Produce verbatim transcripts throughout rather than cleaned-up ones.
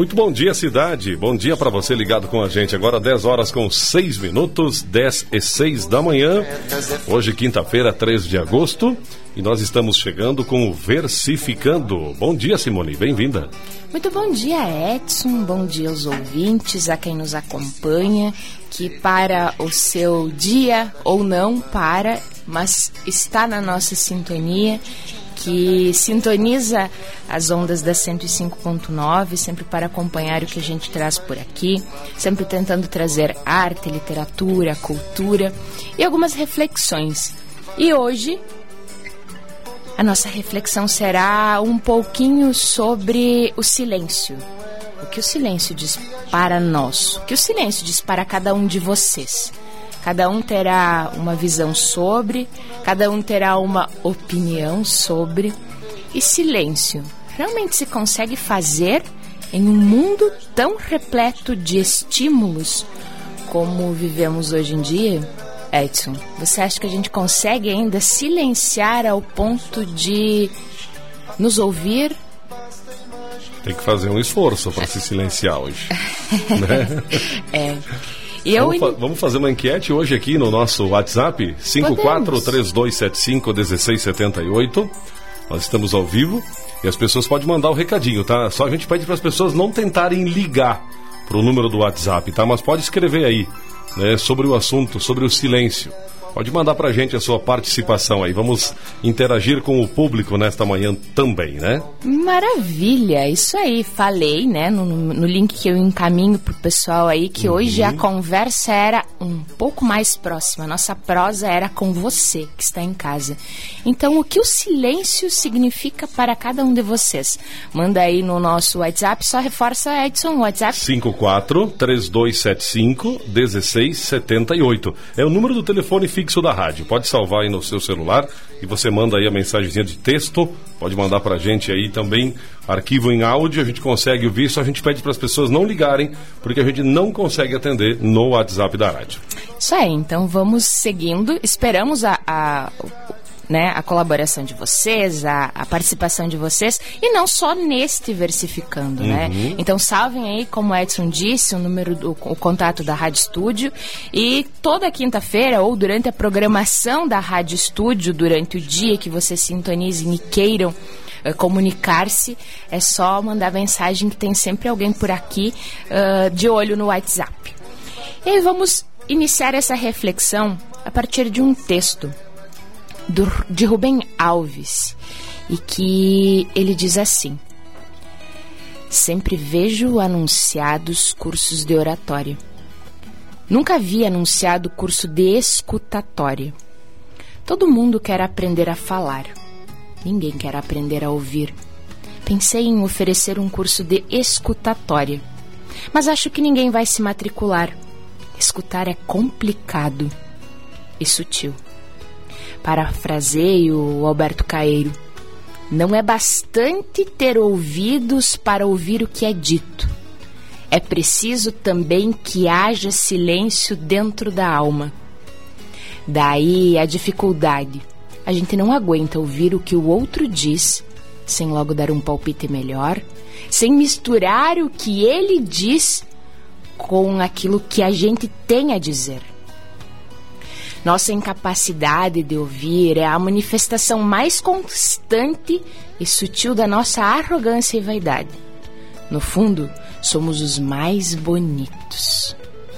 Muito bom dia, cidade. Bom dia para você ligado com a gente. Agora dez horas com seis minutos, dez e seis da manhã. Hoje, quinta-feira, três de agosto. E nós estamos chegando com o Versificando. Bom dia, Simone. Bem-vinda. Muito bom dia, Edson. Bom dia aos ouvintes, a quem nos acompanha, que para o seu dia ou não para, mas está na nossa sintonia, que sintoniza as ondas da cento e cinco ponto nove, sempre para acompanhar o que a gente traz por aqui, sempre tentando trazer arte, literatura, cultura e algumas reflexões. E hoje a nossa reflexão será um pouquinho sobre o silêncio. O que o silêncio diz para nós? O que o silêncio diz para cada um de vocês? Cada um terá uma visão sobre, cada um terá uma opinião sobre. E silêncio realmente se consegue fazer em um mundo tão repleto de estímulos como vivemos hoje em dia? Edson, você acha que a gente consegue ainda silenciar ao ponto de nos ouvir? Tem que fazer um esforço para se silenciar hoje. Né? É. Eu vamos, fa- vamos fazer uma enquete hoje aqui no nosso WhatsApp, cinco quatro três dois sete cinco um seis sete oito. Nós estamos ao vivo e as pessoas podem mandar o recadinho, tá? Só a gente pede para as pessoas não tentarem ligar para o número do WhatsApp, tá? Mas pode escrever aí, né, sobre o assunto, sobre o silêncio. Pode mandar pra gente a sua participação aí. Vamos interagir com o público nesta manhã também, né? Maravilha, isso aí. Falei, né, no, no link que eu encaminho pro pessoal aí, que uhum. hoje a conversa era um pouco mais próxima. A nossa prosa era com você que está em casa. Então, o que o silêncio significa para cada um de vocês? Manda aí no nosso WhatsApp, só reforça, Edson, o WhatsApp. cinco quatro três dois sete cinco um seis sete oito. É o número do telefone fixo fixo da rádio. Pode salvar aí no seu celular e você manda aí a mensagenzinha de texto, pode mandar pra gente aí também arquivo em áudio, a gente consegue ouvir, só a gente pede para as pessoas não ligarem, porque a gente não consegue atender no WhatsApp da rádio. Isso aí, então vamos seguindo, esperamos a, a né, a colaboração de vocês, a, a participação de vocês, e não só neste Versificando, uhum. né? Então salvem aí, como o Edson disse, o número do o contato da Rádio Estúdio, e toda quinta-feira ou durante a programação da Rádio Estúdio, durante o dia que vocês sintonizem e queiram uh, comunicar-se, é só mandar mensagem que tem sempre alguém por aqui uh, de olho no WhatsApp. E aí vamos iniciar essa reflexão a partir de um texto Do, de Rubem Alves, e que ele diz assim: sempre vejo anunciados cursos de oratória. Nunca vi anunciado curso de escutatória. Todo mundo quer aprender a falar, ninguém quer aprender a ouvir. Pensei em oferecer um curso de escutatória, mas acho que ninguém vai se matricular. Escutar é complicado e sutil. Parafraseio o Alberto Caeiro: não é bastante ter ouvidos para ouvir o que é dito. É preciso também que haja silêncio dentro da alma. Daí a dificuldade. A gente não aguenta ouvir o que o outro diz sem logo dar um palpite melhor, sem misturar o que ele diz com aquilo que a gente tem a dizer. Nossa incapacidade de ouvir é a manifestação mais constante e sutil da nossa arrogância e vaidade. No fundo, somos os mais bonitos.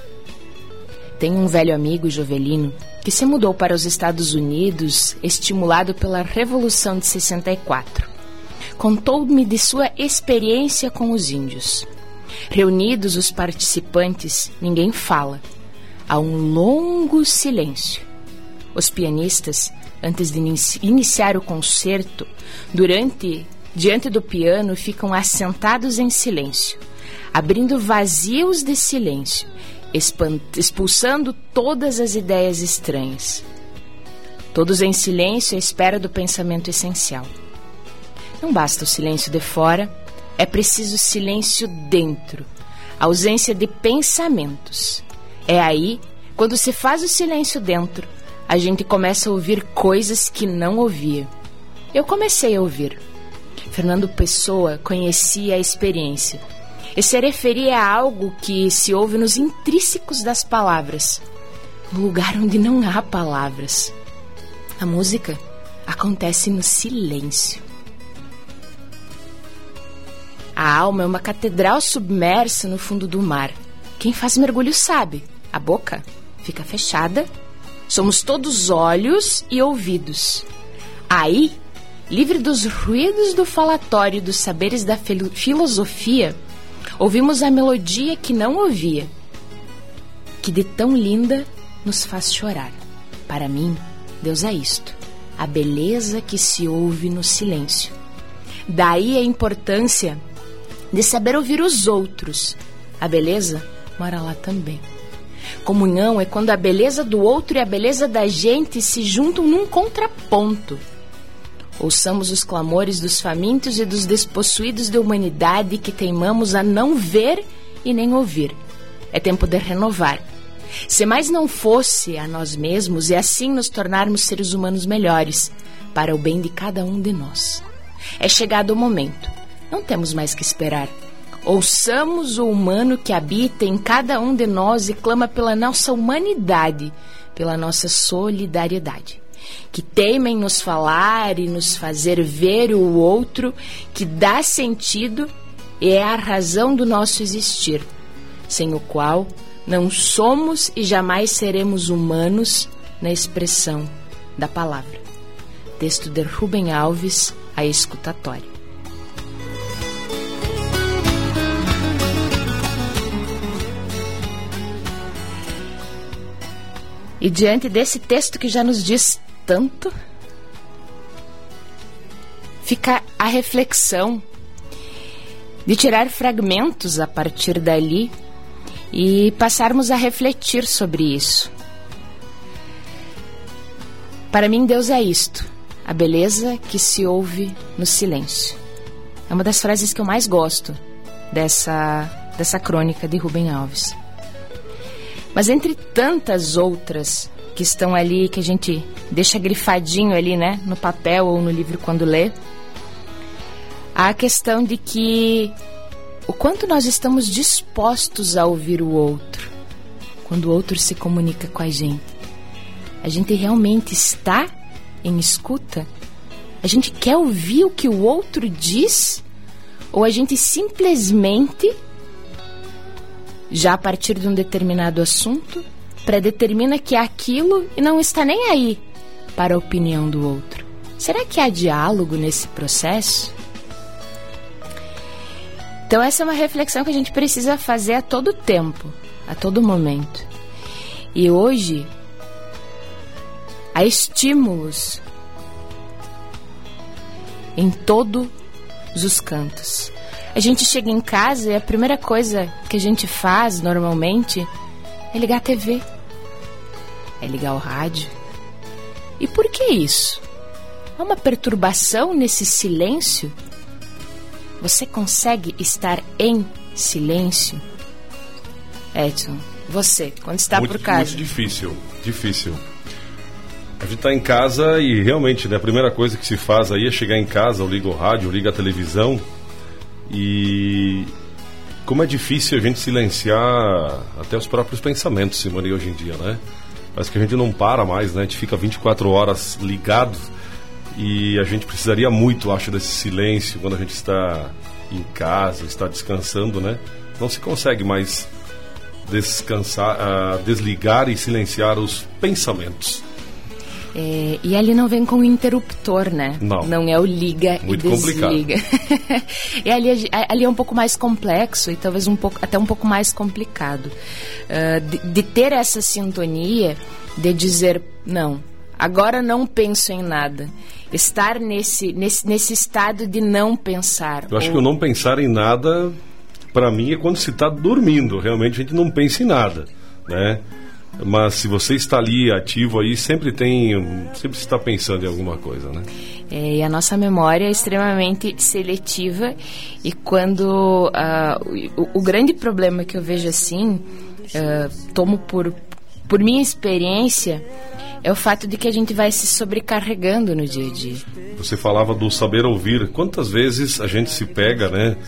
Tenho um velho amigo Jovelino que se mudou para os Estados Unidos, estimulado pela Revolução de sessenta e quatro. Contou-me de sua experiência com os índios. Reunidos os participantes, ninguém fala. Há um longo silêncio. Os pianistas, antes de inici- iniciar o concerto, durante, diante do piano, ficam assentados em silêncio, abrindo vazios de silêncio, expand- expulsando todas as ideias estranhas. Todos em silêncio à espera do pensamento essencial. Não basta o silêncio de fora, é preciso silêncio dentro, ausência de pensamentos. É aí, quando se faz o silêncio dentro, a gente começa a ouvir coisas que não ouvia. Eu comecei a ouvir. Fernando Pessoa conhecia a experiência. e se referir a algo que se ouve nos intrínsecos das palavras, no lugar onde não há palavras. A música acontece no silêncio. A alma é uma catedral submersa no fundo do mar. Quem faz mergulho sabe, a boca fica fechada, somos todos olhos e ouvidos. Aí, livre dos ruídos do falatório dos saberes da filo- filosofia, ouvimos a melodia que não ouvia, que de tão linda nos faz chorar. Para mim, Deus é isto, a beleza que se ouve no silêncio. Daí a importância de saber ouvir os outros. A beleza mora lá também. Comunhão é quando a beleza do outro e a beleza da gente se juntam num contraponto. Ouçamos os clamores dos famintos e dos despossuídos de humanidade que teimamos a não ver e nem ouvir. É tempo de renovar. Se mais não fosse a nós mesmos e assim nos tornarmos seres humanos melhores, para o bem de cada um de nós. É chegado o momento. Não temos mais que esperar. Ouçamos o humano que habita em cada um de nós e clama pela nossa humanidade, pela nossa solidariedade. Que teima em nos falar e nos fazer ver o outro, que dá sentido e é a razão do nosso existir, sem o qual não somos e jamais seremos humanos na expressão da palavra. Texto de Rubem Alves, A Escutatória. E diante desse texto que já nos diz tanto, fica a reflexão de tirar fragmentos a partir dali e passarmos a refletir sobre isso. Para mim, Deus é isto, a beleza que se ouve no silêncio. É uma das frases que eu mais gosto dessa, dessa crônica de Rubem Alves. Mas entre tantas outras que estão ali, que a gente deixa grifadinho ali, né, no papel ou no livro quando lê, há a questão de que o quanto nós estamos dispostos a ouvir o outro, quando o outro se comunica com a gente. A gente realmente está em escuta? A gente quer ouvir o que o outro diz? Ou a gente simplesmente, já a partir de um determinado assunto, predetermina que é aquilo e não está nem aí para a opinião do outro? Será que há diálogo nesse processo? Então essa é uma reflexão que a gente precisa fazer a todo tempo, a todo momento. E hoje há estímulos em todos os cantos. A gente chega em casa e a primeira coisa que a gente faz normalmente é ligar a T V, é ligar o rádio. E por que isso? Há uma perturbação nesse silêncio? Você consegue estar em silêncio? Edson, você, quando está muito, por casa? Muito difícil, difícil. A gente está em casa e realmente, né, a primeira coisa que se faz aí é chegar em casa, ou liga o rádio, ou liga a televisão. E como é difícil a gente silenciar até os próprios pensamentos, Simone, hoje em dia, né? Parece que a gente não para mais, né? A gente fica vinte e quatro horas ligado e a gente precisaria muito, acho, desse silêncio quando a gente está em casa, está descansando, né? Não se consegue mais descansar, uh, desligar e silenciar os pensamentos. É, e ali não vem com o interruptor, né? Não. Não é o liga Muito e desliga. E ali, ali é um pouco mais complexo e talvez um pouco, até um pouco mais complicado. Uh, de, de ter essa sintonia, de dizer, não, agora não penso em nada. Estar nesse, nesse, nesse estado de não pensar. Eu acho ou... que o não pensar em nada, para mim, é quando se está dormindo. Realmente a gente não pensa em nada, né? Mas se você está ali ativo aí, sempre tem, sempre está pensando em alguma coisa, né? É, e a nossa memória é extremamente seletiva e quando uh, o, o grande problema que eu vejo assim, uh, tomo por, por minha experiência, é o fato de que a gente vai se sobrecarregando no dia a dia. Você falava do saber ouvir. Quantas vezes a gente se pega, né?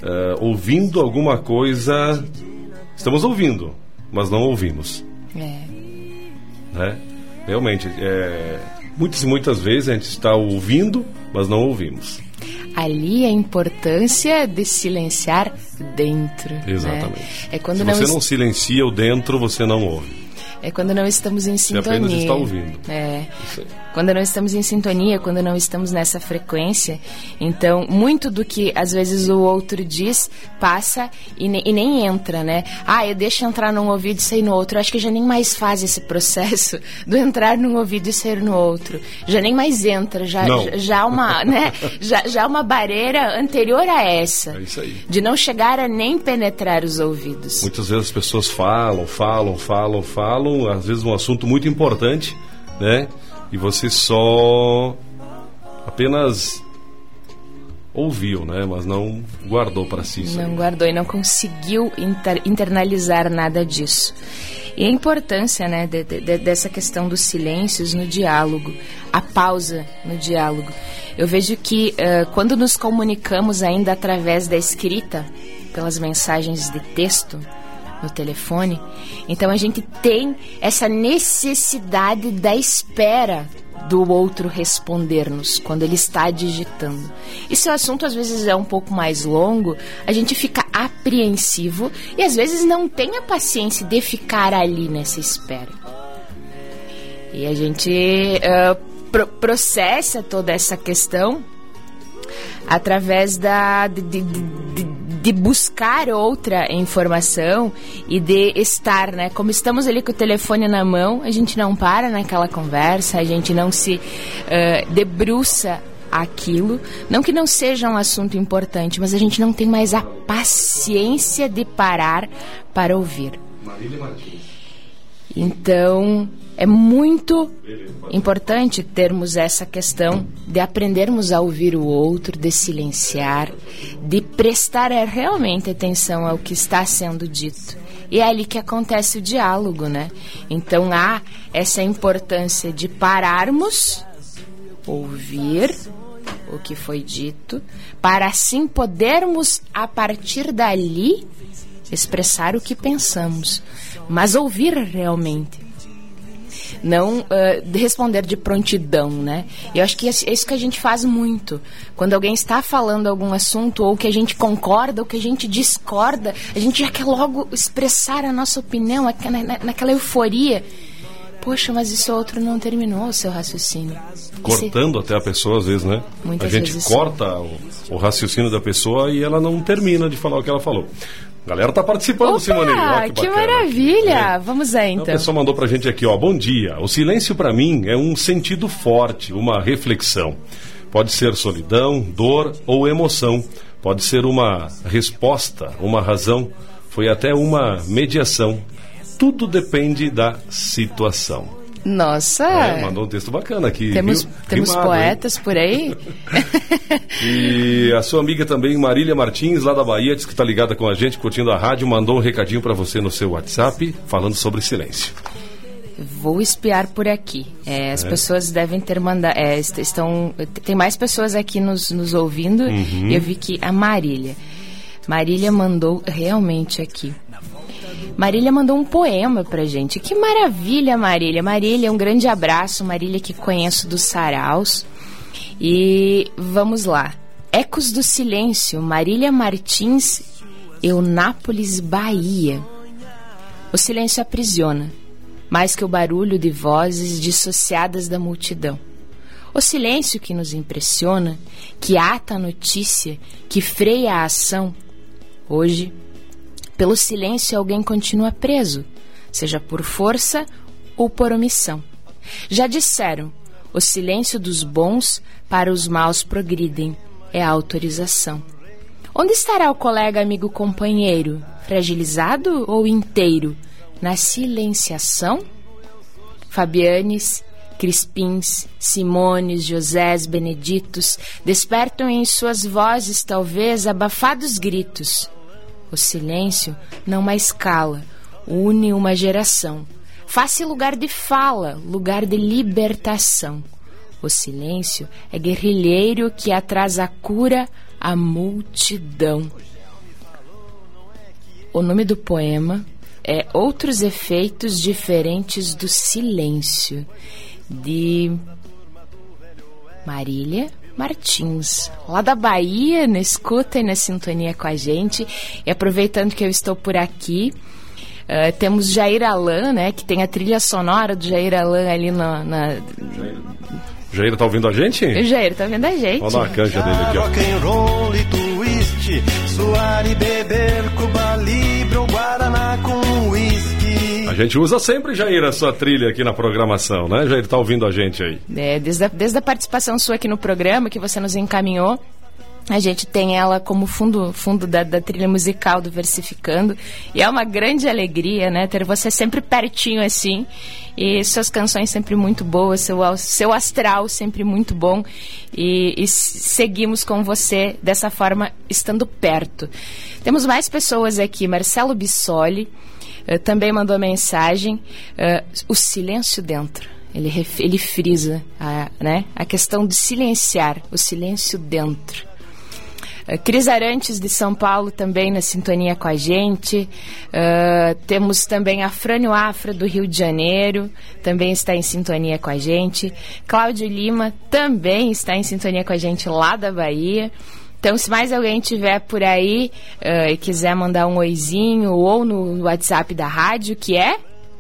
uh, ouvindo alguma coisa. Estamos ouvindo, mas não ouvimos. É. Né? Realmente, é, muitas e muitas vezes a gente está ouvindo, mas não ouvimos. Ali a importância de silenciar dentro. Exatamente. Né? É quando Se não você est... não silencia o dentro, você não ouve. É quando não estamos em sintonia. Você apenas está ouvindo. É. Quando não estamos em sintonia, quando não estamos nessa frequência. Então, muito do que às vezes o outro diz passa e, ne- e nem entra, né? Ah, eu deixo entrar num ouvido e sair no outro. Eu acho que já nem mais faz esse processo do entrar num ouvido e sair no outro. Já nem mais entra. Já, já, já uma, né? já, já uma barreira anterior a essa. É isso aí. De não chegar a nem penetrar os ouvidos. Muitas vezes as pessoas falam, falam, falam, falam, às vezes um assunto muito importante, né? E você só apenas ouviu, né? Mas não guardou para si. Não aí. guardou e não conseguiu inter- internalizar nada disso. E a importância, né, de, de, dessa questão dos silêncios no diálogo, a pausa no diálogo. Eu vejo que uh, quando nos comunicamos ainda através da escrita, pelas mensagens de texto, no telefone, então a gente tem essa necessidade da espera do outro responder-nos quando ele está digitando. E se o assunto às vezes é um pouco mais longo, a gente fica apreensivo e às vezes não tem a paciência de ficar ali nessa espera. E a gente uh, pro- processa toda essa questão através da de, de, de, de buscar outra informação e de estar, né? Como estamos ali com o telefone na mão, a gente não para naquela conversa, a gente não se uh, debruça aquilo. Não que não seja um assunto importante, mas a gente não tem mais a paciência de parar para ouvir. Marília Martins. Então, é muito importante termos essa questão de aprendermos a ouvir o outro, de silenciar, de prestar realmente atenção ao que está sendo dito. E é ali que acontece o diálogo, né? Então, há essa importância de pararmos, ouvir o que foi dito, para assim podermos, a partir dali, expressar o que pensamos, mas ouvir realmente. Não uh, responder de prontidão, né? Eu acho que é isso que a gente faz muito. Quando alguém está falando algum assunto, ou que a gente concorda, ou que a gente discorda, a gente já quer logo expressar a nossa opinião, na, naquela euforia. Poxa, mas isso outro não terminou o seu raciocínio. Cortando Esse... até a pessoa, às vezes, né? Muitas a gente vezes corta o, o raciocínio da pessoa e ela não termina de falar o que ela falou. A galera tá participando, Opa, Simone. Ó, que, que maravilha! É. Vamos lá, então. A pessoa mandou pra gente aqui, ó. Bom dia. O silêncio pra mim é um sentido forte, uma reflexão. Pode ser solidão, dor ou emoção. Pode ser uma resposta, uma razão. Foi até uma mediação. Tudo depende da situação. Nossa! É, mandou um texto bacana aqui. Temos, viu? temos Rimado, poetas hein? Por aí. E a sua amiga também, Marília Martins, lá da Bahia, diz que está ligada com a gente, curtindo a rádio, mandou um recadinho para você no seu WhatsApp, falando sobre silêncio. Vou espiar por aqui. É, as é. pessoas devem ter mandado. É, estão, tem mais pessoas aqui nos, nos ouvindo. Uhum. E eu vi que a Marília. Marília mandou realmente aqui. Marília mandou um poema pra gente. Que maravilha, Marília. Marília, um grande abraço. Marília, que conheço dos saraus. E vamos lá. Ecos do Silêncio, Marília Martins, Eunápolis, Bahia. O silêncio aprisiona, mais que o barulho de vozes dissociadas da multidão. O silêncio que nos impressiona, que ata a notícia, que freia a ação. Hoje, pelo silêncio, alguém continua preso, seja por força ou por omissão. Já disseram, o silêncio dos bons para os maus progridem, é a autorização. Onde estará o colega, amigo, companheiro, fragilizado ou inteiro, na silenciação? Fabianes, Crispins, Simones, Josés, Beneditos despertam em suas vozes, talvez, abafados gritos. O silêncio não mais cala, une uma geração. Faz-se lugar de fala, lugar de libertação. O silêncio é guerrilheiro que atrás a cura a multidão. o nome do poema é Outros Efeitos Diferentes do Silêncio, de Marília Martins, lá da Bahia, na escuta e na sintonia com a gente. E aproveitando que eu estou por aqui, uh, temos Jair Alan, né, que tem a trilha sonora do Jair Alan ali na... na... Jair tá ouvindo a gente? O Jair tá ouvindo a gente. Vamos dar uma canja dele aqui, ó. Rock and roll e twist, suar e beber, Cuba Libre ou Guaraná com whisky. A gente usa sempre, Jair, a sua trilha aqui na programação, né? Jair tá ouvindo a gente aí. É, desde a, desde a participação sua aqui no programa, que você nos encaminhou, a gente tem ela como fundo, fundo da, da trilha musical do Versificando. E é uma grande alegria, né? Ter você sempre pertinho assim. E suas canções sempre muito boas, seu, seu astral sempre muito bom. E, e seguimos com você dessa forma, estando perto. Temos mais pessoas aqui. Marcelo Bissoli uh, também mandou mensagem. Uh, o silêncio dentro. Ele, ele frisa a, né, a questão de silenciar, o silêncio dentro. Uh, Cris Arantes, de São Paulo, também na sintonia com a gente. Uh, temos também a Frânio Afra, do Rio de Janeiro, também está em sintonia com a gente. Cláudio Lima também está em sintonia com a gente lá da Bahia. Então, se mais alguém tiver por aí uh, e quiser mandar um oizinho ou no WhatsApp da rádio, que é...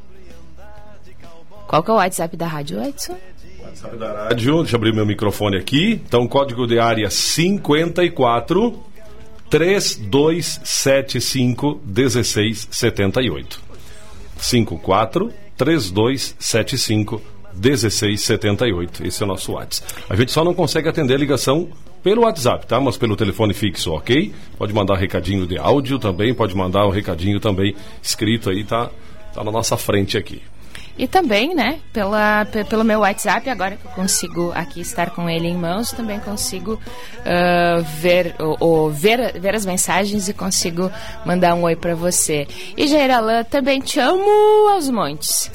Qual que é o WhatsApp da rádio, Edson? WhatsApp da rádio, deixa eu abrir meu microfone aqui. Então, código de área cinquenta e quatro, três dois sete cinco, um seis sete oito. cinquenta e quatro, três dois sete cinco, um seis sete oito. Esse é o nosso WhatsApp. A gente só não consegue atender a ligação pelo WhatsApp, tá? Mas pelo telefone fixo, ok? Pode mandar recadinho de áudio também, pode mandar um recadinho também escrito aí, tá, tá na nossa frente aqui. E também, né, pela, p- pelo meu WhatsApp, agora que eu consigo aqui estar com ele em mãos, também consigo uh, ver, ou, ou ver, ver as mensagens e consigo mandar um oi pra você. E Jair Alan, também te amo aos montes.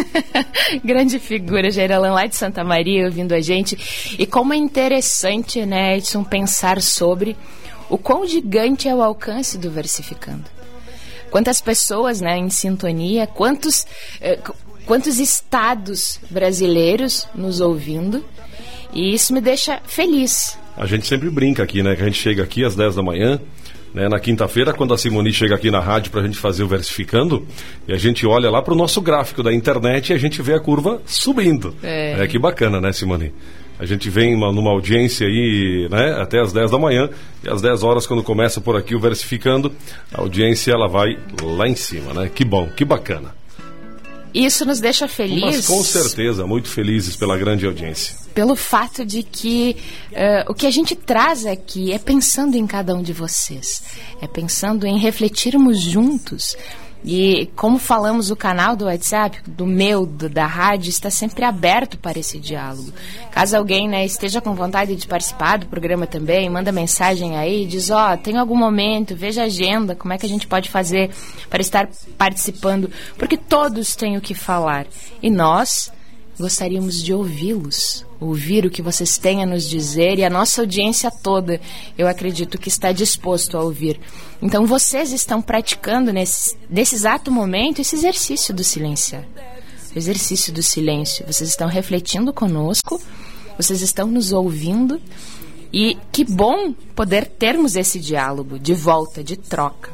Grande figura, Jair Alan, lá de Santa Maria, ouvindo a gente. E como é interessante, né, Edson, pensar sobre o quão gigante é o alcance do Versificando. Quantas pessoas, né, em sintonia, quantos... Uh, Quantos estados brasileiros nos ouvindo, e isso me deixa feliz. A gente sempre brinca aqui, né? Que a gente chega aqui às dez da manhã, né, na quinta-feira, quando a Simone chega aqui na rádio pra gente fazer o Versificando, e a gente olha lá pro nosso gráfico da internet e a gente vê a curva subindo. É, é que bacana, né, Simone? A gente vem uma, numa audiência aí, né, até às dez da manhã, e às dez horas, quando começa por aqui o Versificando, a audiência ela vai lá em cima, né? Que bom, que bacana. Isso nos deixa felizes. Mas com certeza, muito felizes pela grande audiência. Pelo fato de que uh, o que a gente traz aqui é pensando em cada um de vocês. É pensando em refletirmos juntos. E como falamos, o canal do WhatsApp, do meu, do, da rádio, está sempre aberto para esse diálogo. Caso alguém, né, esteja com vontade de participar do programa também, manda mensagem aí, diz, ó, oh, tem algum momento, veja a agenda, como é que a gente pode fazer para estar participando, porque todos têm o que falar. E nós gostaríamos de ouvi-los, ouvir o que vocês têm a nos dizer, e a nossa audiência toda, eu acredito que está disposto a ouvir. Então vocês estão praticando nesse, nesse exato momento esse exercício do silenciar, o exercício do silêncio. Vocês estão refletindo conosco, vocês estão nos ouvindo, e que bom poder termos esse diálogo de volta, de troca.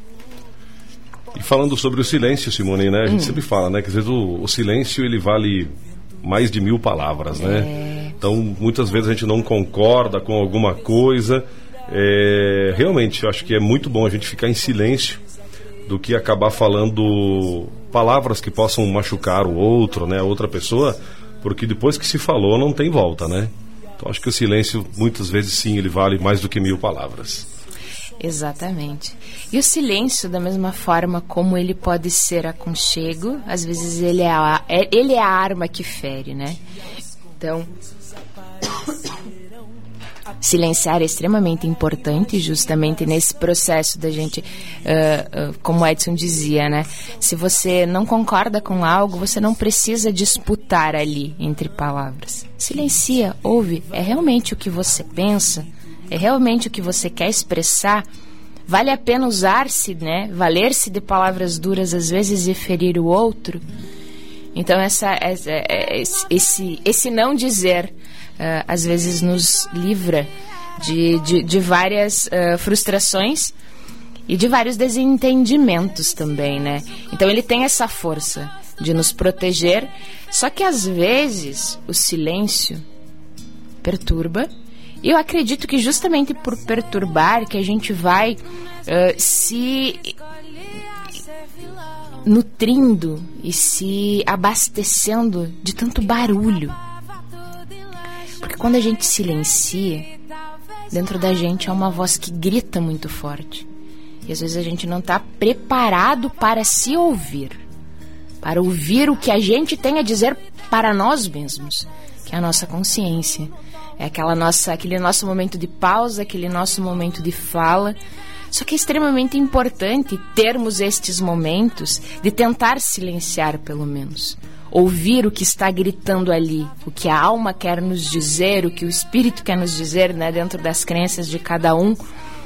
E falando sobre o silêncio, Simone, né? A gente hum. sempre fala, né? Que às vezes o, o silêncio, ele vale mais de mil palavras, né? É. Então, muitas vezes a gente não concorda com alguma coisa. É, realmente, eu acho que é muito bom a gente ficar em silêncio do que acabar falando palavras que possam machucar o outro, né? A outra pessoa, porque depois que se falou, não tem volta, né? Então, acho que o silêncio, muitas vezes, sim, ele vale mais do que mil palavras. Exatamente. E o silêncio, da mesma forma como ele pode ser aconchego, às vezes ele é a, é, ele é a arma que fere, né? Então, silenciar é extremamente importante, justamente nesse processo da gente, uh, uh, como o Edson dizia, né? Se você não concorda com algo, você não precisa disputar ali entre palavras. Silencia, ouve, é realmente o que você pensa? É realmente o que você quer expressar? vale a pena usar-se, né? Valer-se de palavras duras às vezes e ferir o outro? Então essa, essa, esse, esse não dizer uh, às vezes nos livra de, de, de várias uh, frustrações e de vários desentendimentos também, né? Então ele tem essa força de nos proteger, só que às vezes o silêncio perturba, e eu acredito que justamente por perturbar que a gente vai uh, se nutrindo e se abastecendo de tanto barulho. Porque quando a gente silencia, dentro da gente há uma voz que grita muito forte. E às vezes a gente não está preparado para se ouvir, para ouvir o que a gente tem a dizer para nós mesmos, que é a nossa consciência. É aquela nossa, aquele nosso momento de pausa, aquele nosso momento de fala. Só que é extremamente importante termos estes momentos de tentar silenciar, pelo menos. Ouvir o que está gritando ali, o que a alma quer nos dizer, o que o espírito quer nos dizer, né, dentro das crenças de cada um.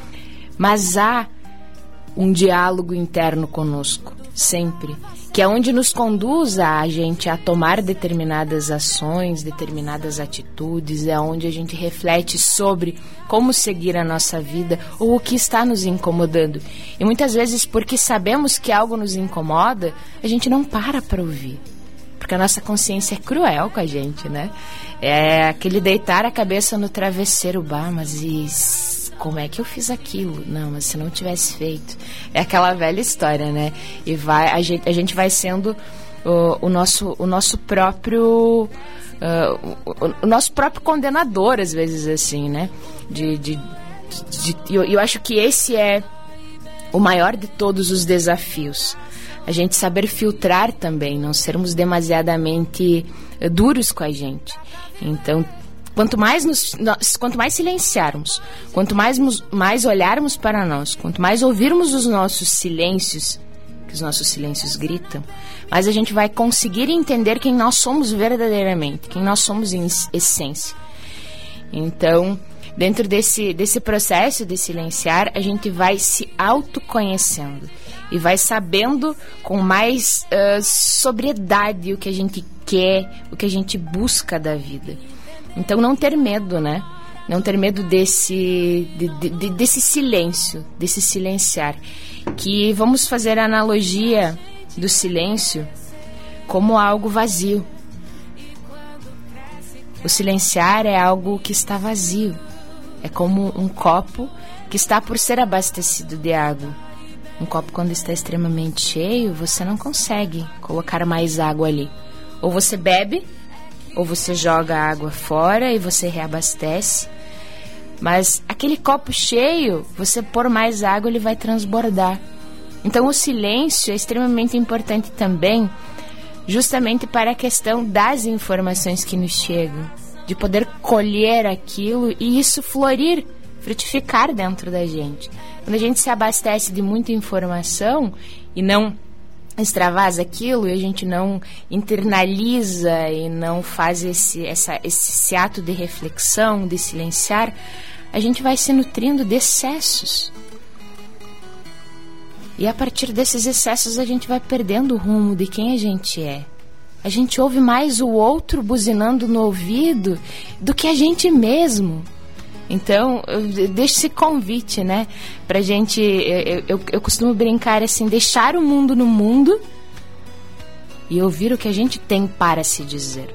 Mas há um diálogo interno conosco, sempre, que é onde nos conduz a gente a tomar determinadas ações, determinadas atitudes, é onde a gente reflete sobre como seguir a nossa vida ou o que está nos incomodando. E muitas vezes, porque sabemos que algo nos incomoda, a gente não para para ouvir. Porque a nossa consciência é cruel com a gente, né? É aquele deitar a cabeça no travesseiro, bah, mas e como é que eu fiz aquilo? Não, mas se não tivesse feito. É aquela velha história, né? E vai, a, gente, a gente vai sendo o, o, nosso, o nosso próprio... Uh, o, o nosso próprio condenador, às vezes, assim, né? De, de, de, de, eu, eu acho que esse é o maior de todos os desafios. A gente saber filtrar também, não sermos demasiadamente uh, duros com a gente. Então, quanto mais, nos, nós, quanto mais silenciarmos, quanto mais, mais olharmos para nós, quanto mais ouvirmos os nossos silêncios, que os nossos silêncios gritam, mais a gente vai conseguir entender quem nós somos verdadeiramente, quem nós somos em essência. Então, dentro desse, desse processo de silenciar, a gente vai se autoconhecendo e vai sabendo com mais uh, sobriedade o que a gente quer, o que a gente busca da vida. Então não ter medo, né? Não ter medo desse, de, de, desse silêncio, desse silenciar. Que vamos fazer a analogia do silêncio como algo vazio. O silenciar é algo que está vazio. É como um copo que está por ser abastecido de água. Um copo, quando está extremamente cheio, você não consegue colocar mais água ali. Ou você bebe, ou você joga a água fora e você reabastece. Mas aquele copo cheio, você pôr mais água, ele vai transbordar. Então o silêncio é extremamente importante também, justamente para a questão das informações que nos chegam, de poder colher aquilo e isso florir, frutificar dentro da gente. Quando a gente se abastece de muita informação e não extravasa aquilo, e a gente não internaliza e não faz esse, essa, esse ato de reflexão, de silenciar, a gente vai se nutrindo de excessos. E a partir desses excessos a gente vai perdendo o rumo de quem a gente é. A gente ouve mais o outro buzinando no ouvido do que a gente mesmo. Então, eu deixo esse convite, né? Pra gente, eu, eu, eu costumo brincar assim, deixar o mundo no mundo e ouvir o que a gente tem para se dizer.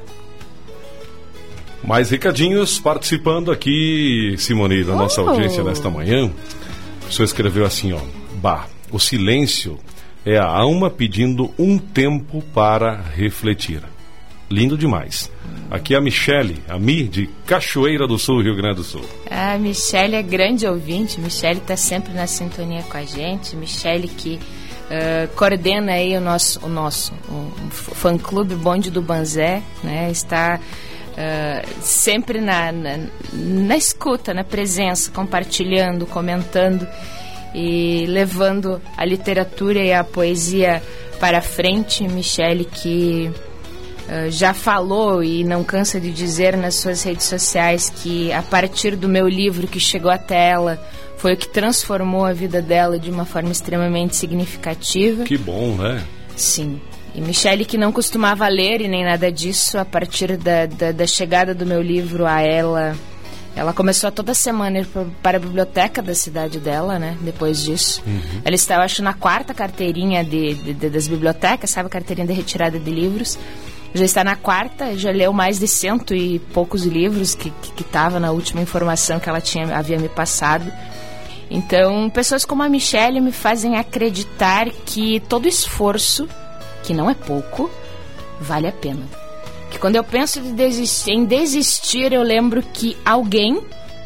Mais recadinhos participando aqui, Simone, da nossa oh. audiência nesta manhã. O senhor escreveu assim, ó, bah, o silêncio é a alma pedindo um tempo para refletir. Lindo demais. Aqui é a Michele, a Mi, de Cachoeira do Sul, Rio Grande do Sul. A Michele é grande ouvinte, Michele está sempre na sintonia com a gente, Michele que uh, coordena aí o nosso, o nosso o fã-clube Bonde do Banzé, né? Está uh, sempre na, na, na escuta, na presença, compartilhando, comentando e levando a literatura e a poesia para frente. Michele que Uh, já falou e não cansa de dizer nas suas redes sociais que a partir do meu livro que chegou até ela Foi o que transformou a vida dela de uma forma extremamente significativa. Que bom, né? Sim. E Michele, que não costumava ler e nem nada disso, a partir da, da, da chegada do meu livro a ela, ela começou a toda semana ir para a biblioteca da cidade dela, né? Depois disso. Uhum. Ela está, eu acho, na quarta carteirinha de, de, de, das bibliotecas, sabe? Carteirinha de retirada de livros. Já está na quarta, já leu mais de cento e poucos livros que estava na última informação que ela tinha, havia me passado. Então, pessoas como a Michele me fazem acreditar que todo esforço, que não é pouco, vale a pena. Que quando eu penso de desistir, em desistir, eu lembro que alguém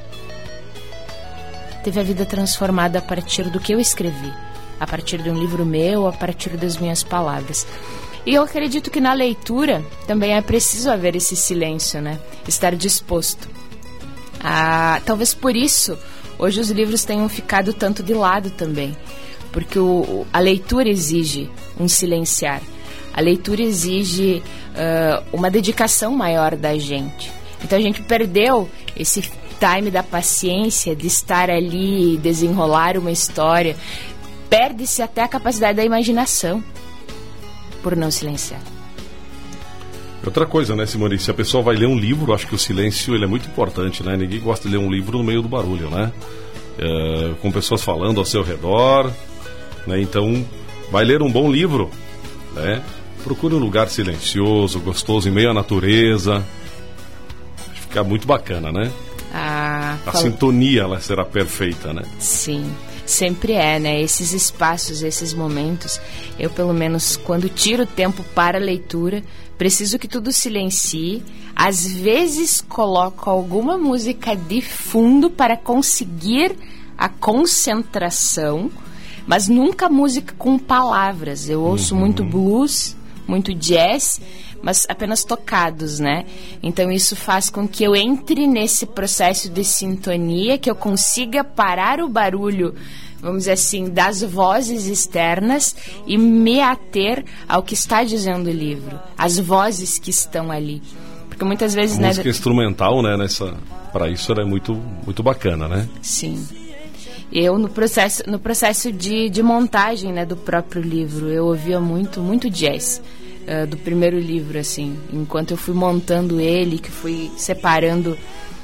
teve a vida transformada a partir do que eu escrevi, a partir de um livro meu, a partir das minhas palavras. E eu acredito que na leitura também é preciso haver esse silêncio, né? Estar disposto. Ah, talvez por isso hoje os livros tenham ficado tanto de lado também, porque o, a leitura exige um silenciar. A leitura exige uh, uma dedicação maior da gente. Então a gente perdeu esse time da paciência, de estar ali e desenrolar uma história. Perde-se até a capacidade da imaginação por não silenciar. Outra coisa, né, Simone? Se a pessoa vai ler um livro, acho que o silêncio ele é muito importante, né? Ninguém gosta de ler um livro no meio do barulho, né? É, com pessoas falando ao seu redor, né? Então, vai ler um bom livro, né? Procure um lugar silencioso, gostoso, em meio à natureza. Fica muito bacana, né? Ah, a fala... sintonia ela será perfeita, né? Sim, sempre é, né? Esses espaços, esses momentos, eu pelo menos quando tiro tempo para a leitura, preciso que tudo silencie. Às vezes coloco alguma música de fundo para conseguir a concentração, mas nunca música com palavras. Eu ouço uhum. muito blues, muito jazz, mas apenas tocados, né? Então isso faz com que eu entre nesse processo de sintonia, que eu consiga parar o barulho, vamos dizer assim, das vozes externas e me ater ao que está dizendo o livro, as vozes que estão ali. Porque muitas vezes... A né, música instrumental, né? Nessa, para isso era muito, muito bacana, né? Sim. Eu, no processo, no processo de, de montagem, né, do próprio livro, eu ouvia muito, muito jazz. Uh, do primeiro livro, assim, enquanto eu fui montando ele, que fui separando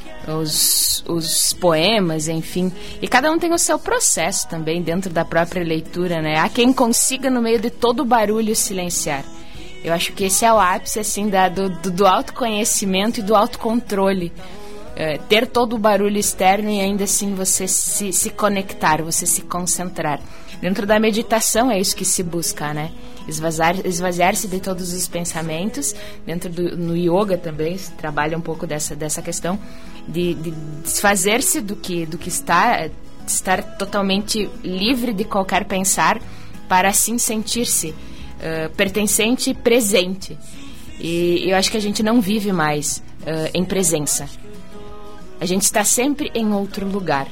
os, os poemas, enfim, e cada um tem o seu processo também dentro da própria leitura, né? Há quem consiga no meio de todo o barulho silenciar. Eu acho que esse é o ápice, assim, da, do, do autoconhecimento e do autocontrole. Uh, ter todo o barulho externo e ainda assim você se, se conectar, você se concentrar. Dentro da meditação é isso que se busca, né? Esvaziar, esvaziar-se de todos os pensamentos. Dentro do no yoga também se trabalha um pouco dessa, dessa questão de, de desfazer-se do que, do que está, estar totalmente livre de qualquer pensar, para assim sentir-se uh, pertencente e presente. E eu acho que a gente não vive mais uh, em presença. A gente está sempre em outro lugar.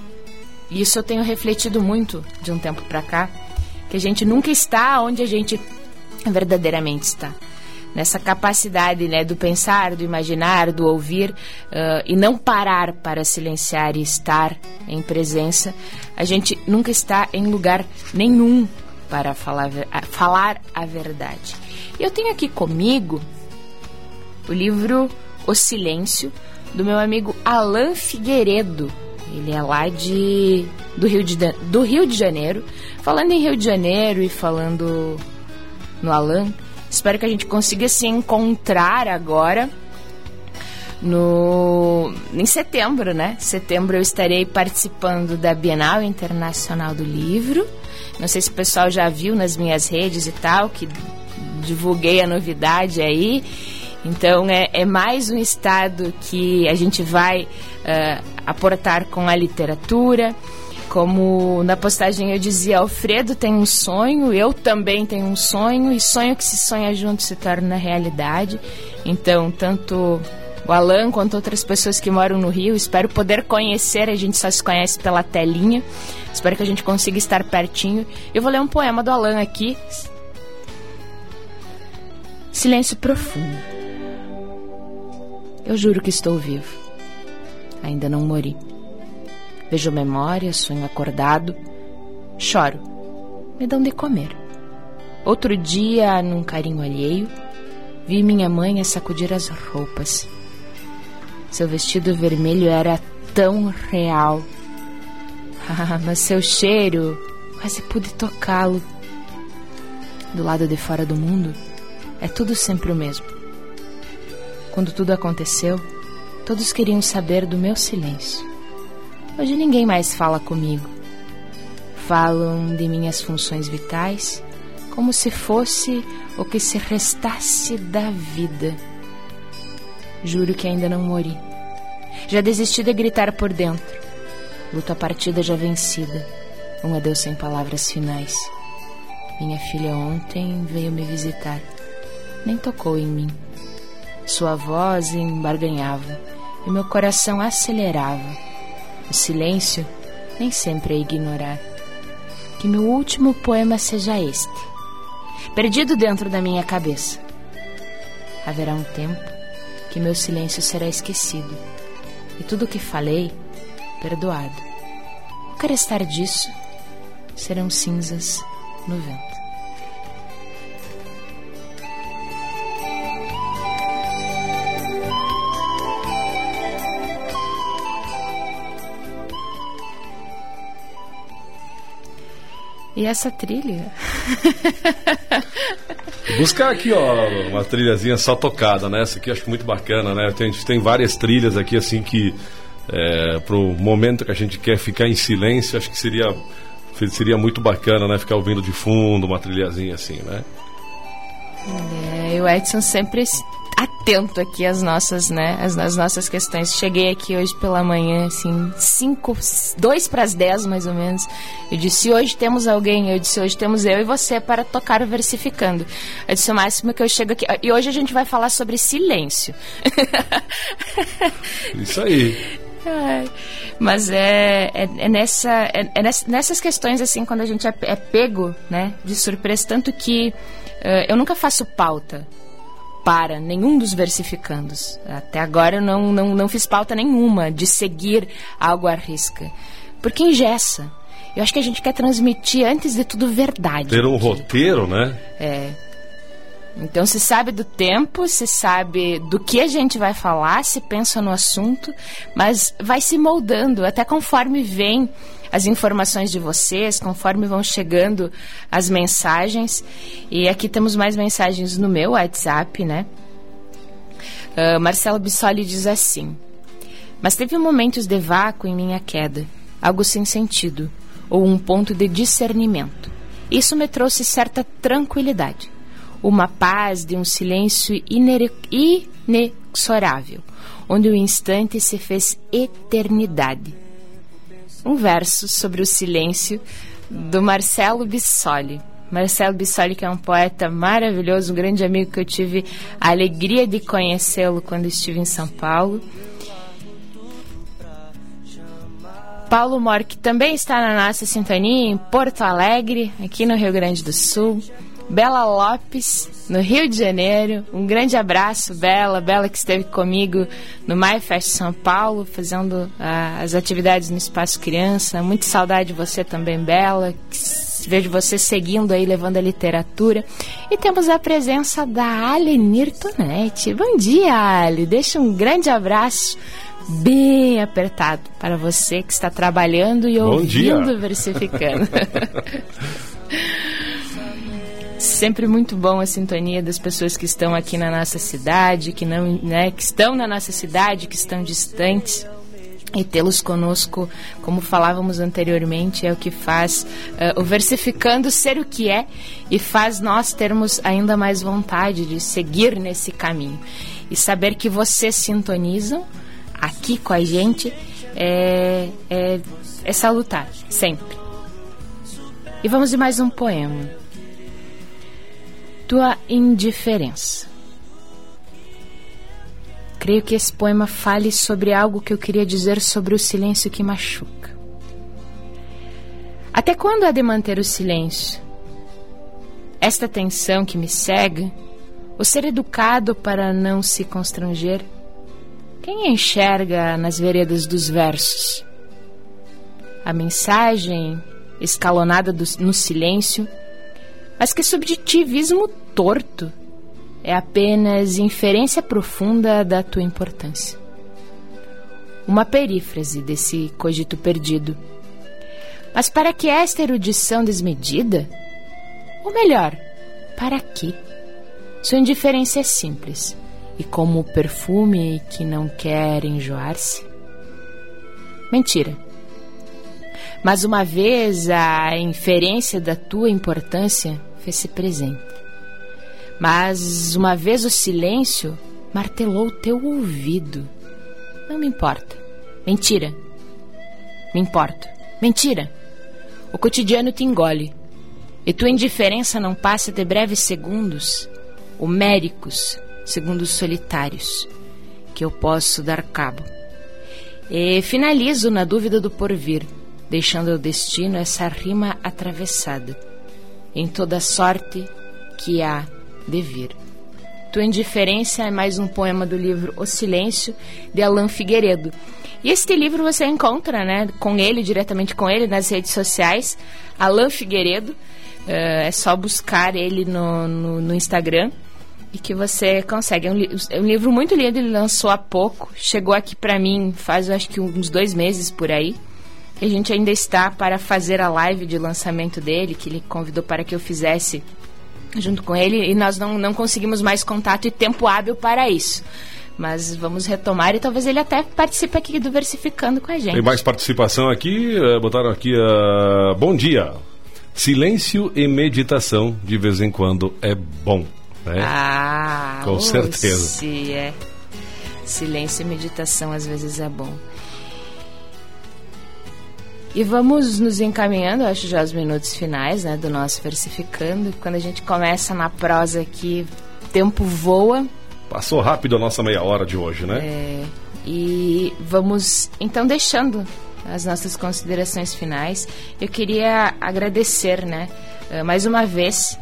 E isso eu tenho refletido muito de um tempo para cá, que a gente nunca está onde a gente verdadeiramente está. Nessa capacidade, né, do pensar, do imaginar, do ouvir, uh, e não parar para silenciar e estar em presença, a gente nunca está em lugar nenhum para falar, falar a verdade. E eu tenho aqui comigo o livro O Silêncio, do meu amigo Alan Figueiredo. Ele é lá de, do, Rio de, do Rio de Janeiro. Falando em Rio de Janeiro e falando no Alan, espero que a gente consiga se encontrar agora no, em setembro, né? Setembro eu estarei participando da Bienal Internacional do Livro. Não sei se o pessoal já viu nas minhas redes e tal, que divulguei a novidade aí. Então é, é mais um estado que a gente vai uh, aportar com a literatura. Como na postagem eu dizia, Alfredo tem um sonho, eu também tenho um sonho, e sonho que se sonha junto se torna realidade. Então, tanto o Alan quanto outras pessoas que moram no Rio, espero poder conhecer, a gente só se conhece pela telinha. Espero que a gente consiga estar pertinho. Eu vou ler um poema do Alan aqui. Silêncio profundo. Eu juro que estou vivo. Ainda não morri. Vejo memória, sonho acordado, choro, me dão de comer. Outro dia, num carinho alheio, vi minha mãe a sacudir as roupas. Seu vestido vermelho era tão real. Ah, mas seu cheiro, quase pude tocá-lo. Do lado de fora do mundo, é tudo sempre o mesmo. Quando tudo aconteceu, todos queriam saber do meu silêncio. Hoje ninguém mais fala comigo. Falam de minhas funções vitais como se fosse o que se restasse da vida. Juro que ainda não morri. Já desisti de gritar por dentro. Luto a partida já vencida. Um adeus sem palavras finais. Minha filha ontem veio me visitar. Nem tocou em mim. Sua voz embarganhava e meu coração acelerava. O silêncio nem sempre é ignorar. Que meu último poema seja este, perdido dentro da minha cabeça. Haverá um tempo que meu silêncio será esquecido e tudo o que falei, perdoado. O que restar disso serão cinzas no vento. E essa trilha? Buscar aqui, ó, uma trilhazinha só tocada, né? Essa aqui eu acho muito bacana, né? Tem, a gente tem várias trilhas aqui, assim, que é, pro momento que a gente quer ficar em silêncio, acho que seria, seria muito bacana, né? Ficar ouvindo de fundo uma trilhazinha assim, né? É, e o Edson sempre atento aqui às nossas, né, às, às nossas questões. Cheguei aqui hoje pela manhã, assim, cinco, dois para as dez mais ou menos. Eu disse, hoje temos alguém, eu disse, hoje temos eu e você para tocar o Versificando. Eu disse, o máximo que eu chego aqui. E hoje a gente vai falar sobre silêncio. Isso aí. Ai, mas é, é, é, nessa, é, é nessas questões, assim, quando a gente é, é pego, né, de surpresa, tanto que uh, eu nunca faço pauta para nenhum dos versificandos. Até agora eu não, não, não fiz pauta nenhuma de seguir algo à risca, porque engessa. Eu acho que a gente quer transmitir, antes de tudo, verdade. Ter um aqui. Roteiro, né? É. Então se sabe do tempo, se sabe do que a gente vai falar, se pensa no assunto, mas vai se moldando até conforme vem as informações de vocês, conforme vão chegando as mensagens. E aqui temos mais mensagens no meu WhatsApp, né? Uh, Marcelo Bissoli diz assim: mas teve momentos de vácuo em minha queda, algo sem sentido, ou um ponto de discernimento. Isso me trouxe certa tranquilidade, uma paz de um silêncio ine- inexorável, onde o instante se fez eternidade. Um verso sobre o silêncio do Marcelo Bissoli. Marcelo Bissoli, que é um poeta maravilhoso, um grande amigo que eu tive a alegria de conhecê-lo quando estive em São Paulo. Paulo Mor, que também está na nossa sintonia em Porto Alegre, aqui no Rio Grande do Sul. Bela Lopes, no Rio de Janeiro. Um grande abraço, Bela. Bela que esteve comigo no MyFest São Paulo, fazendo uh, as atividades no Espaço Criança. Muito saudade de você também, Bela. Vejo você seguindo aí, levando a literatura. E temos a presença da Alenir Tonetti. Bom dia, Ali. Deixa um grande abraço bem apertado para você que está trabalhando e Bom ouvindo dia. Versificando. Sempre muito bom a sintonia das pessoas que estão aqui na nossa cidade, que não, né, que estão na nossa cidade, que estão distantes. E tê-los conosco, como falávamos anteriormente, é o que faz uh, o Versificando ser o que é e faz nós termos ainda mais vontade de seguir nesse caminho. E saber que vocês sintonizam aqui com a gente é, é, é salutar, sempre. E vamos de mais um poema. Tua indiferença. Creio que esse poema fale sobre algo que eu queria dizer sobre o silêncio que machuca. Até quando há de manter o silêncio? Esta tensão que me cega, o ser educado para não se constranger, quem enxerga nas veredas dos versos? a mensagem escalonada do, no silêncio, mas que subjetivismo torto é apenas inferência profunda da tua importância. Uma perífrase desse cogito perdido. Mas para que esta erudição desmedida? Ou melhor, para quê? Sua indiferença é simples, e como o perfume que não quer enjoar-se. Mentira. Mas uma vez a inferência da tua importância fez-se presente. Mas uma vez o silêncio martelou teu ouvido. Não me importa. Mentira. Me importo. Mentira. O cotidiano te engole. E tua indiferença não passa de breves segundos, homéricos, segundos solitários, que eu posso dar cabo. E finalizo na dúvida do porvir, deixando ao destino essa rima atravessada, em toda sorte que há de vir. Tua indiferença é mais um poema do livro O Silêncio, de Alain Figueiredo. E este livro você encontra, né, com ele, diretamente com ele, nas redes sociais, Alain Figueiredo. Uh, é só buscar ele no, no, no Instagram e que você consegue. É um, li- é um livro muito lindo, ele lançou há pouco, chegou aqui pra mim faz, eu acho que uns dois meses por aí. E a gente ainda está para fazer a live de lançamento dele, que ele convidou para que eu fizesse junto com ele, e nós não, não conseguimos mais contato e tempo hábil para isso. Mas vamos retomar e talvez ele até participe aqui do Versificando com a gente. Tem mais participação aqui, uh, botaram aqui, uh, bom dia. Silêncio e meditação de vez em quando é bom, né? Ah, com certeza. Se é. Silêncio e meditação às vezes é bom. E vamos nos encaminhando, acho, já aos minutos finais, né, do nosso Versificando. Quando a gente começa na prosa aqui, o tempo voa. Passou rápido a nossa meia hora de hoje, né? É, e vamos, então, deixando as nossas considerações finais. Eu queria agradecer, né, mais uma vez,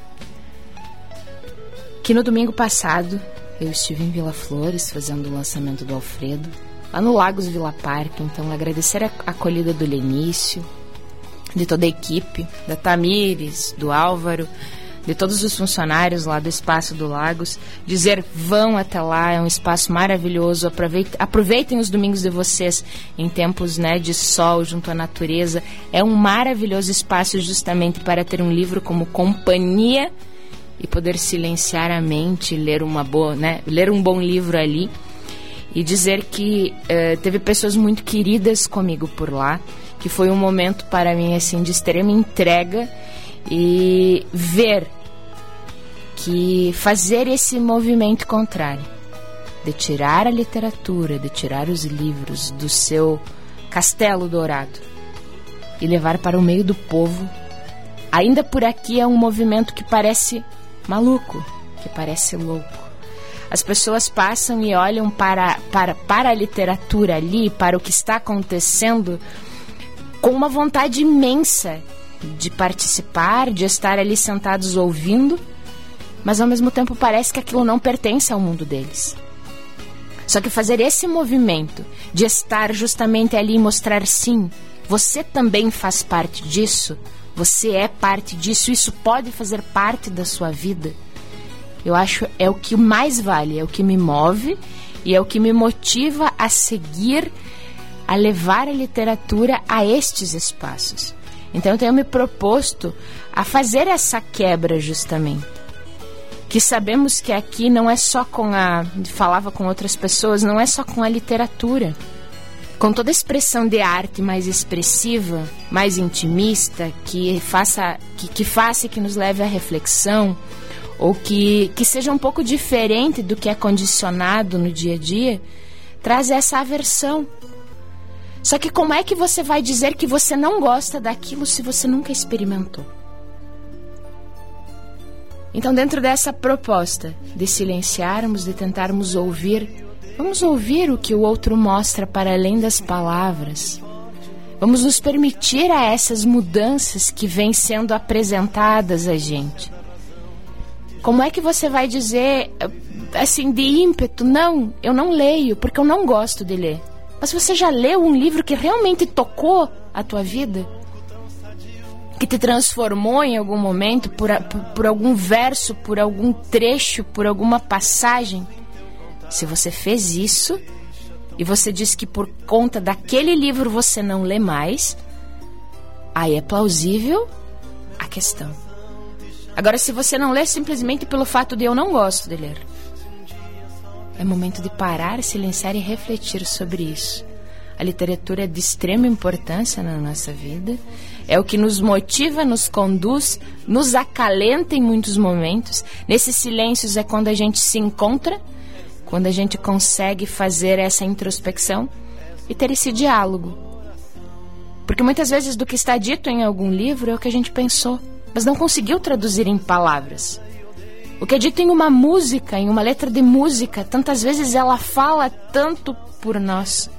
que no domingo passado eu estive em Vila Flores fazendo o lançamento do Alfredo, lá no Lagos Vila Parque. Então, agradecer a acolhida do Lenício, de toda a equipe, da Tamires, do Álvaro, de todos os funcionários lá do Espaço do Lagos, dizer, vão até lá, é um espaço maravilhoso, aproveitem, aproveitem os domingos de vocês em tempos, né, de sol junto à natureza. É um maravilhoso espaço justamente para ter um livro como companhia e poder silenciar a mente, ler uma boa, né, ler um bom livro ali. E dizer que uh, teve pessoas muito queridas comigo por lá, que foi um momento para mim assim de extrema entrega, e ver que fazer esse movimento contrário, de tirar a literatura, de tirar os livros do seu castelo dourado e levar para o meio do povo, ainda por aqui é um movimento que parece maluco, que parece louco. As pessoas passam e olham para, para, para a literatura ali, para o que está acontecendo, com uma vontade imensa de participar, de estar ali sentados ouvindo, mas ao mesmo tempo parece que aquilo não pertence ao mundo deles. Só que fazer esse movimento de estar justamente ali e mostrar, sim, você também faz parte disso, você é parte disso, isso pode fazer parte da sua vida, eu acho é o que mais vale, é o que me move e é o que me motiva a seguir, a levar a literatura a estes espaços. Então eu tenho me proposto a fazer essa quebra justamente. Que sabemos que aqui não é só com a... Falava com outras pessoas, não é só com a literatura. Com toda a expressão de arte mais expressiva, mais intimista, que faça, que, que faça e que nos leve à reflexão, ou que, que seja um pouco diferente do que é condicionado no dia a dia, traz essa aversão. Só que como é que você vai dizer que você não gosta daquilo se você nunca experimentou? Então, dentro dessa proposta de silenciarmos, de tentarmos ouvir, vamos ouvir o que o outro mostra para além das palavras. Vamos nos permitir a essas mudanças que vêm sendo apresentadas a gente. Como é que você vai dizer, assim, de ímpeto, não, eu não leio, porque eu não gosto de ler. Mas você já leu um livro que realmente tocou a tua vida? Que te transformou em algum momento, por, por, por algum verso, por algum trecho, por alguma passagem? Se você fez isso e você diz que por conta daquele livro você não lê mais, aí é plausível a questão. Agora, se você não lê simplesmente pelo fato de eu não gosto de ler, é momento de parar, silenciar e refletir sobre isso. A literatura é de extrema importância na nossa vida. É o que nos motiva, nos conduz, nos acalenta em muitos momentos. Nesses silêncios é quando a gente se encontra, quando a gente consegue fazer essa introspecção e ter esse diálogo. Porque muitas vezes do que está dito em algum livro é o que a gente pensou, mas não conseguiu traduzir em palavras. O que é dito em uma música, em uma letra de música, tantas vezes ela fala tanto por nós.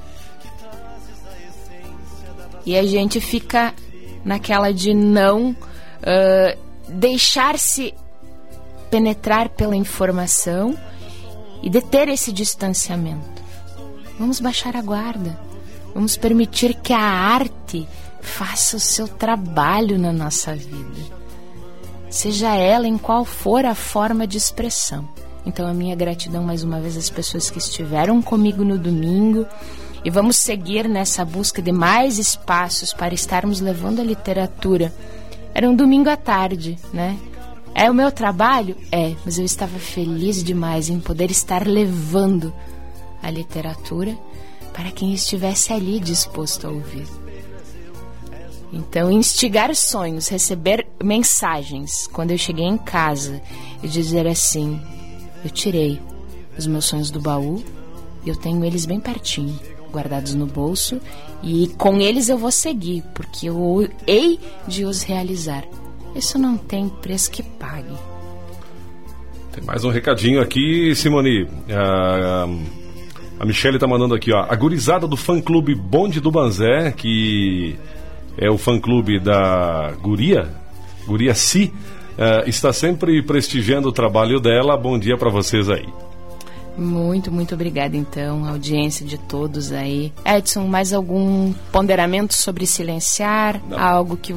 E a gente fica naquela de não uh, deixar-se penetrar pela informação e de ter esse distanciamento. Vamos baixar a guarda. Vamos permitir que a arte faça o seu trabalho na nossa vida. Seja ela em qual for a forma de expressão. Então a minha gratidão mais uma vez às pessoas que estiveram comigo no domingo. E vamos seguir nessa busca de mais espaços para estarmos levando a literatura. Era um domingo à tarde, né? É o meu trabalho? É, mas eu estava feliz demais em poder estar levando a literatura para quem estivesse ali disposto a ouvir. Então, instigar sonhos, receber mensagens quando eu cheguei em casa e dizer assim: eu tirei os meus sonhos do baú e eu tenho eles bem pertinho, guardados no bolso, e com eles eu vou seguir, porque eu hei de os realizar. Isso não tem preço que pague. Tem mais um recadinho aqui, Simone. A, a Michele tá mandando aqui, ó. A gurizada do fã-clube Bonde do Banzé, que é o fã-clube da Guria, Guria Si, uh, está sempre prestigiando o trabalho dela. Bom dia para vocês aí. Muito, muito obrigada, então, a audiência de todos aí. Edson, mais algum ponderamento sobre silenciar? Não. Algo que...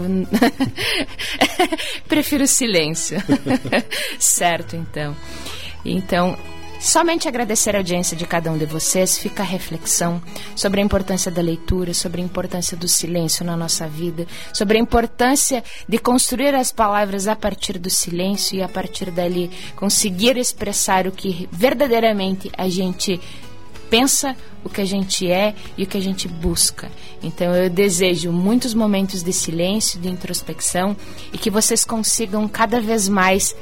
Prefiro silêncio. Certo, então. Então, somente agradecer a audiência de cada um de vocês. Fica a reflexão sobre a importância da leitura, sobre a importância do silêncio na nossa vida, sobre a importância de construir as palavras a partir do silêncio e a partir dali conseguir expressar o que verdadeiramente a gente pensa, o que a gente é e o que a gente busca. Então eu desejo muitos momentos de silêncio, de introspecção, e que vocês consigam cada vez mais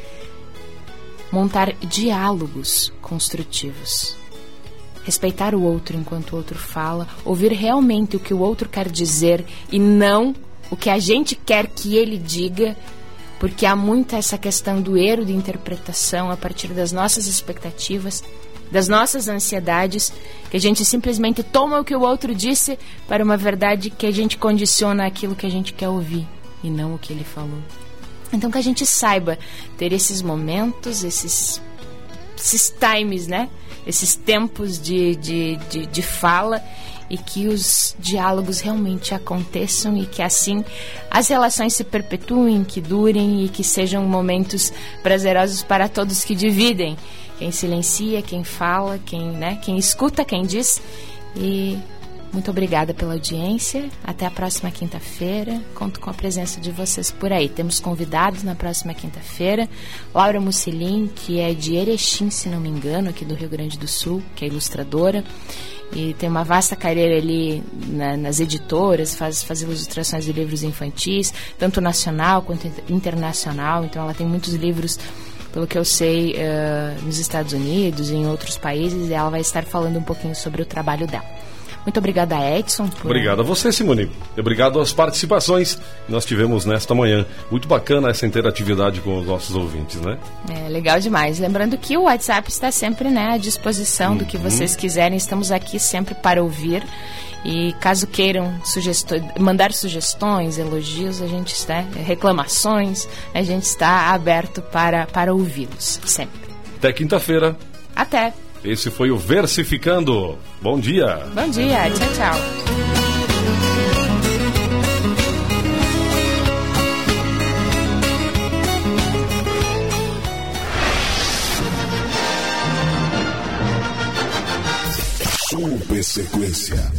montar diálogos construtivos. Respeitar o outro enquanto o outro fala, ouvir realmente o que o outro quer dizer e não o que a gente quer que ele diga, porque há muito essa questão do erro de interpretação a partir das nossas expectativas, das nossas ansiedades, que a gente simplesmente toma o que o outro disse para uma verdade que a gente condiciona aquilo que a gente quer ouvir e não o que ele falou. Então que a gente saiba ter esses momentos, esses, esses times, né? Esses tempos de, de, de, de fala, e que os diálogos realmente aconteçam e que assim as relações se perpetuem, que durem e que sejam momentos prazerosos para todos que dividem. Quem silencia, quem fala, quem, né? Quem escuta, quem diz. E... muito obrigada pela audiência. Até a próxima quinta-feira. Conto com a presença de vocês por aí. Temos convidados na próxima quinta-feira. Laura Mussolin, que é de Erechim, se não me engano, aqui do Rio Grande do Sul, que é ilustradora. E tem uma vasta carreira ali na, nas editoras, faz, faz ilustrações de livros infantis, tanto nacional quanto internacional. Então ela tem muitos livros, pelo que eu sei, uh, nos Estados Unidos e em outros países. E ela vai estar falando um pouquinho sobre o trabalho dela. Muito obrigada, Edson. Por... Obrigado a você, Simone. Obrigado às participações que nós tivemos nesta manhã. Muito bacana essa interatividade com os nossos ouvintes, né? É, legal demais. Lembrando que o WhatsApp está sempre, né, à disposição, uhum, do que vocês quiserem. Estamos aqui sempre para ouvir. E caso queiram sugesto... mandar sugestões, elogios, a gente está, reclamações, a gente está aberto para, para ouvi-los, sempre. Até quinta-feira. Até. Esse foi o Versificando. Bom dia. Bom dia. Tchau, tchau. Sequência.